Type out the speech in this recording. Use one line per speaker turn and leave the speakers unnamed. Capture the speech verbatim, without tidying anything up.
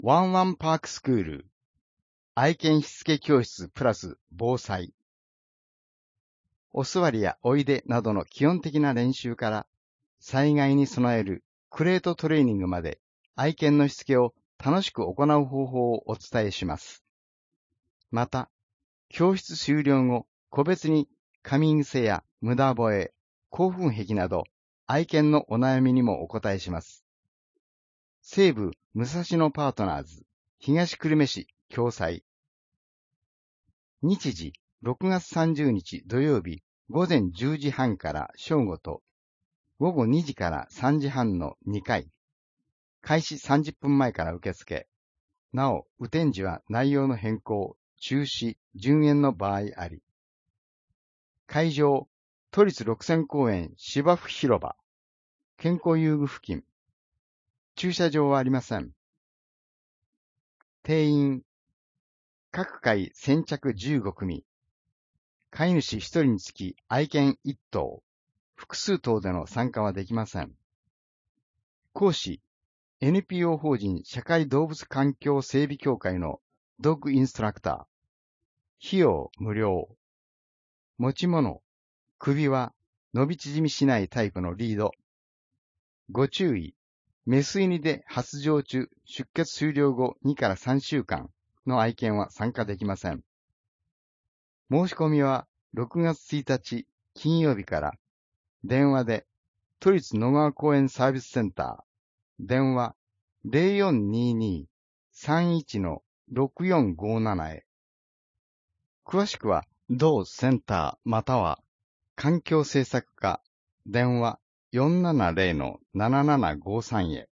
ワンワンパークスクール愛犬しつけ教室プラス防災。お座りやおいでなどの基本的な練習から災害に備えるクレートトレーニングまで愛犬のしつけを楽しく行う方法をお伝えします。また、教室終了後、個別に噛み癖や無駄吠え、興奮癖など愛犬のお悩みにもお答えします。西武武蔵野パートナーズ東久留米市共催。日時ろくがつさんじゅうにち土曜日午前じゅうじはんから正午と午後にじからさんじはんのにかい。開始さんじゅっぷんまえから受付。なお、雨天時は内容の変更、中止、順延の場合あり。会場、都立六線公園芝生広場。健康遊具付近。駐車場はありません。定員、各回先着じゅうごくみ。飼い主ひとりにつき愛犬いっとう。複数頭での参加はできません。講師、エヌピーオー 法人社会動物環境整備協会のドッグインストラクター。費用無料。持ち物、首は伸び縮みしないタイプのリード。ご注意、メス犬で発情中、出血終了後にからさんしゅうかんの愛犬は参加できません。申し込みはろくがつついたち金曜日から電話で都立野川公園サービスセンター電話 ゼロよんにーにーさんいちのろくよんごなな へ。詳しくは同センターまたは環境政策課電話 よんななゼロのななななごさん へ。